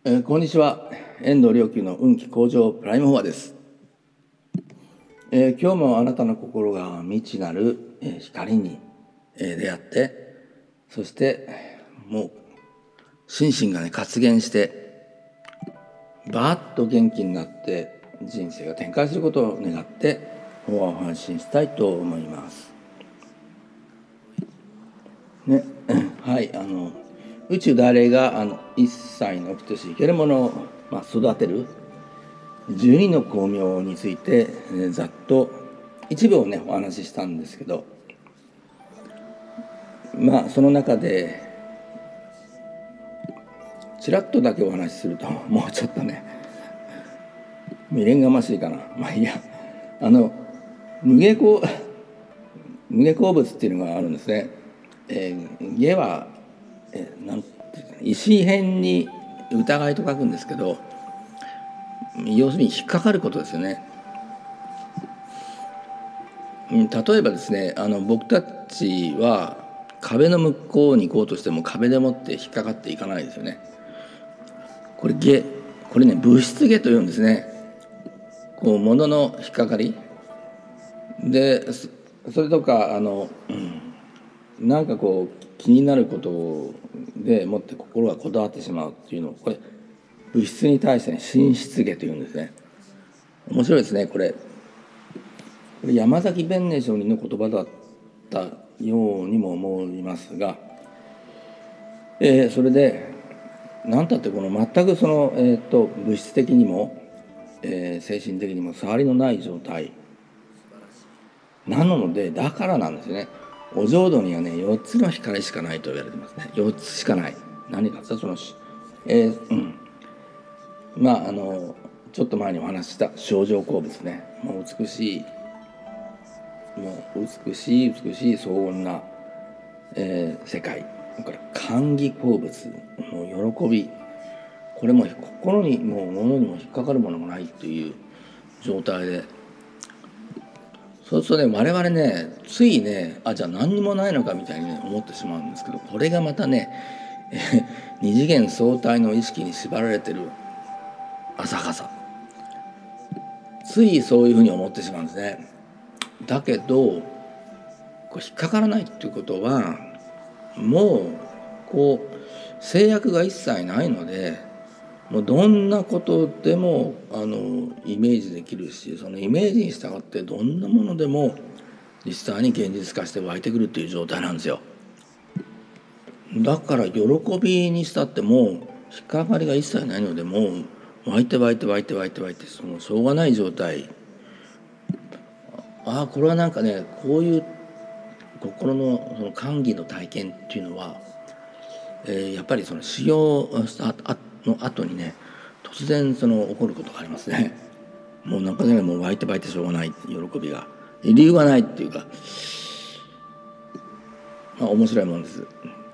こんにちは。遠藤良久の運気向上プライムフォアです。今日もあなたの心が未知なる、光に、出会って、そしてもう心身がね活現してバーッと元気になって人生が展開することを願ってフォアを発信したいと思います。ね、はい、宇宙大霊が一切の起きとし生けるものを、育てる12の光明について、ざっと一部をねお話ししたんですけど、その中でちらっとだけお話しするともうちょっとね未練がましいかな。いいや、無下鉱物っていうのがあるんですね。下は、なんていうか石片に疑いと書くんですけど、要するに引っかかることですよね。例えばですね、僕たちは壁の向こうに行こうとしても壁でもって引っかかっていかないですよね。これね物質下というんですね。こう物の引っかかりで、それとかなんかこう気になることでもって心がこだわってしまうっていうのを、これ物質に対して、心質下というんですね。面白いですね。これ山崎弁寧上人の言葉だったようにも思いますが、それで何たってこの全くその、物質的にも、精神的にも触りのない状態なので、だからなんですね。お浄土にはね4つの光しかないと言われてますね。4つしかない。何かそのちょっと前にお話しした清浄鉱物ね。もう美しい荘厳な、世界。だから歓喜鉱物の喜び、これも心にも物にも引っかかるものがないという状態で、そうするとね我々ねついねじゃあ何にもないのかみたいに、思ってしまうんですけど、これがまたね二次元相対の意識に縛られてる浅はかさ、ついそういうふうに思ってしまうんですね。だけどこう引っかからないっていうことは、もうこう制約が一切ないので、もうどんなことでもイメージできるし、そのイメージに従ってどんなものでも実際に現実化して湧いてくるっていう状態なんですよ。だから喜びにしたっても引っかかりが一切ないので、もう湧いてそのしょうがない状態。これはなんかね、こういう心のその歓喜の体験っていうのは、やっぱりその修行したの後にね突然その起こることがありますね。もうなんかねもう湧いてしょうがない喜びが、理由がないっていうか、面白いもんです。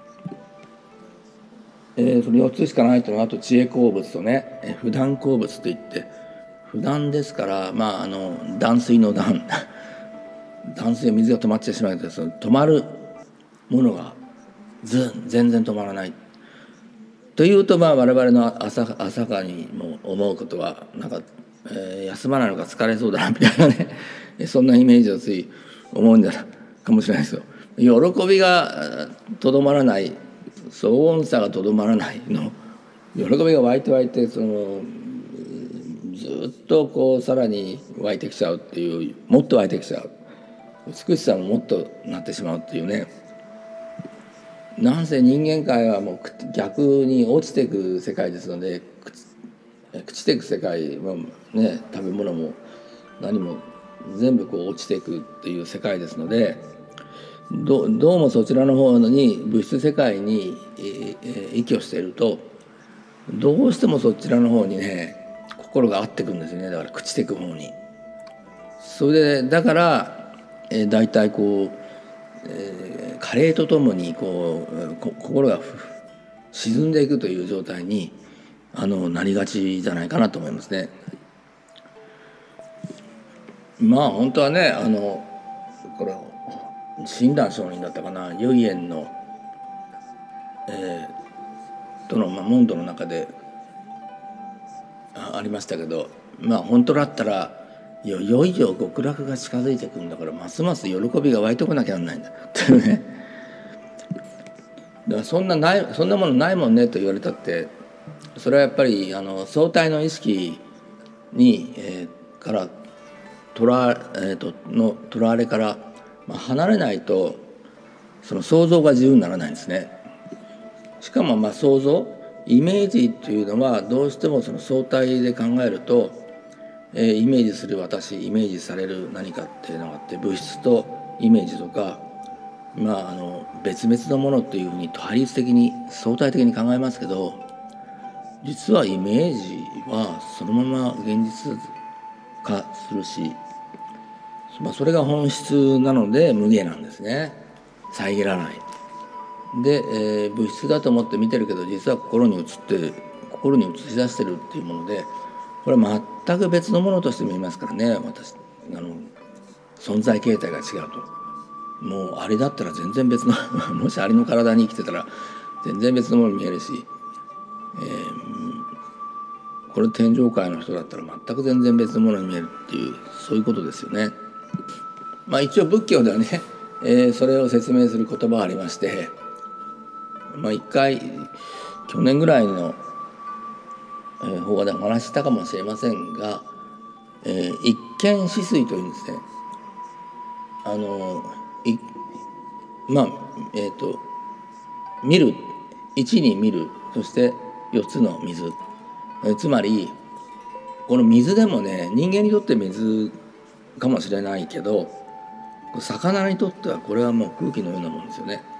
その4つしかないというのは、あと知恵鉱物とね、不断鉱物といって、不断ですから、断水の断断水で水が止まってしまうと、その止まるものが全然止まらないというと、我々の浅はにも思うことはなんか、休まないのか疲れそうだなみたいなねそんなイメージをつい思うんだかもしれないですよ。喜びがとどまらない、荘厳さがとどまらないの、喜びが湧いてそのずっとこうさらに湧いてきちゃうっていう、もっと湧いてきちゃう、美しさももっとなってしまうっていうね。なんせ人間界はもう逆に落ちていく世界ですので、朽ちていく世界はね、食べ物も何も全部こう落ちていくっていう世界ですので、どうもそちらの方に物質世界に息をしていると、どうしてもそちらの方にね心が合ってくるんですよね。だから朽ちていく方に。それでだからだいたいこう、加齢とともにこう心が沈んでいくという状態になりがちじゃないかなと思いますね。本当はねこれ親鸞上人だったかな、唯円の、門徒の中でありましたけど、本当だったらいよいよ極楽が近づいてくるんだから、ますます喜びが湧いてこなきゃならないんだっていうね。だからそんなものないもんねと言われたって、それはやっぱり相対の意識に、からとらわれから、離れないとその想像が自由にならないんですね。しかも想像イメージっていうのはどうしてもその相対で考えると、イメージする私、イメージされる何かっていうのがあって、物質とイメージとか、別々のものっていうふうに対立的に相対的に考えますけど、実はイメージはそのまま現実化するし、それが本質なので無限なんですね。遮らないで、物質だと思って見てるけど、実は心に映し出してるっていうもので、これは全く別のものとして見えますからね。存在形態が違うと、もうあれだったら全然別のもしあれの体に生きてたら全然別のものに見えるし、これ天上界の人だったら全く全然別のものに見えるっていう、そういうことですよね。一応仏教ではね、それを説明する言葉がありまして、一回去年ぐらいの法話でお話したかもしれませんが、一見止水というんですね。見る、一に見る、そして四つの水、つまりこの水でもね、人間にとって水かもしれないけど、魚にとってはこれはもう空気のようなもんですよね。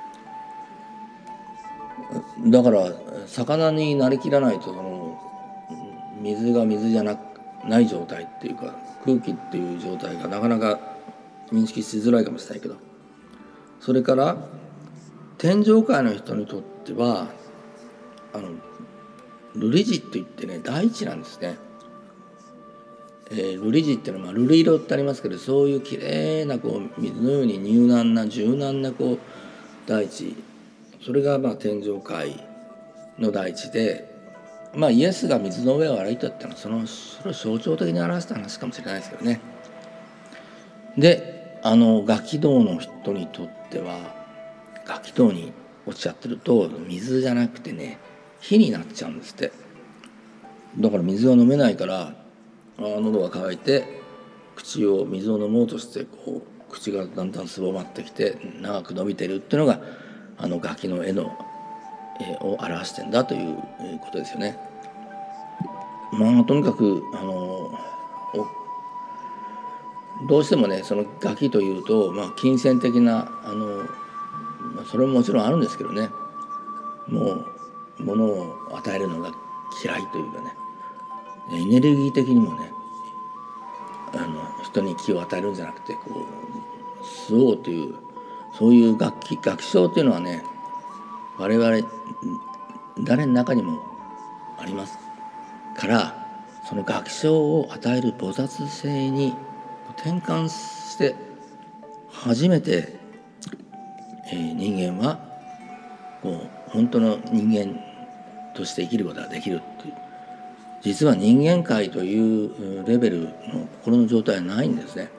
だから魚になりきらないと、その水が水じゃない状態っていうか、空気っていう状態がなかなか認識しづらいかもしれないけど、それから天上界の人にとっては瑠璃地って言ってね、大地なんですね。瑠璃地っていうのは瑠璃色ってありますけど、そういうきれいな水のように柔軟な大地、それが天上界の大地で、イエスが水の上を歩いたっていうのはそれを象徴的に表した話かもしれないですけどね。でガキ道の人にとっては、ガキ道に落ちちゃってると水じゃなくてね、火になっちゃうんですって。だから水が飲めないから、喉が渇いて水を飲もうとして、口がだんだんすぼまってきて長く伸びてるっていうのがガキの絵を表してんだということですよね。とにかくどうしてもね、そのガキというと、金銭的なそれももちろんあるんですけどね、もう物を与えるのが嫌いというかね、エネルギー的にもね、人に気を与えるんじゃなくて吸おうという、そういう学性というのはね、我々誰の中にもありますから、その学性を与える菩薩性に転換して初めて、人間は本当の人間として生きることができるという。実は人間界というレベルの心の状態はないんですね。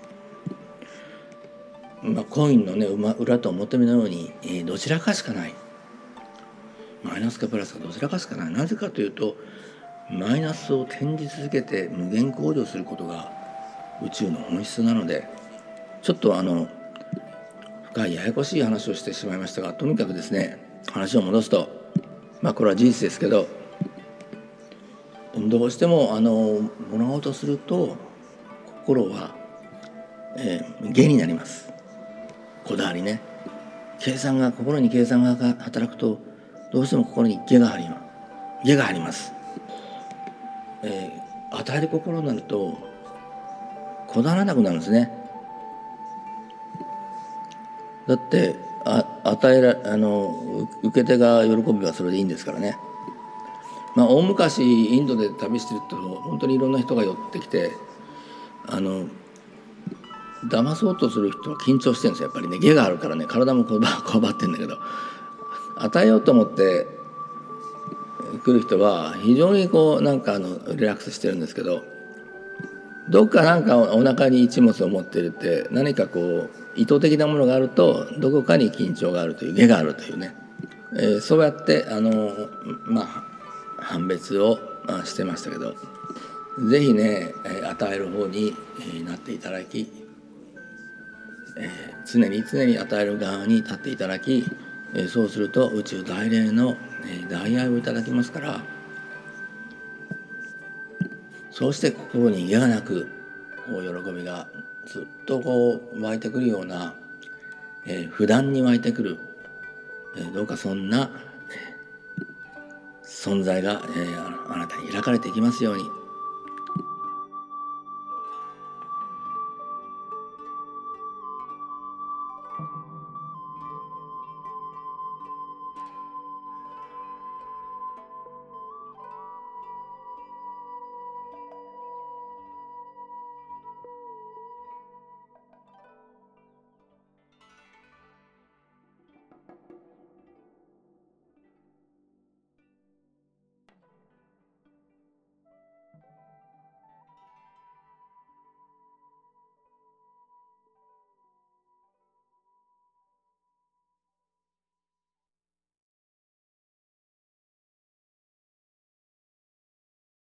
コインのね、裏と表目のように、どちらかしかない。マイナスかプラスかどちらかしかない。なぜかというと、マイナスを転じ続けて無限向上することが宇宙の本質なので、ちょっと深いややこしい話をしてしまいましたが、とにかくですね、話を戻すと、これは事実ですけど、どうしても物事すると心は、下になります。こだわりね、心に計算が働くと、どうしても心に下が張ります。与える心になるとこだわらなくなるんですね。だって受け手が喜べばそれでいいんですからね。大昔インドで旅してると本当にいろんな人が寄ってきて騙そうとする人は緊張してるんですよ。やっぱりね、下があるからね、体もこわばってんだけど、与えようと思って来来る人は非常にこうなんかリラックスしてるんですけど、どっかなんかお腹に一物を持ってるって何かこう意図的なものがあるとどこかに緊張があるという下があるというね、そうやって判別をしてましたけど、ぜひね与える方になっていただき、常に与える側に立っていただき、そうすると宇宙大霊の大愛をいただきますから、そうして心に嫌がなく喜びがずっとこう湧いてくるような、不断に湧いてくる、どうかそんな存在が、あなたに開かれていきますように。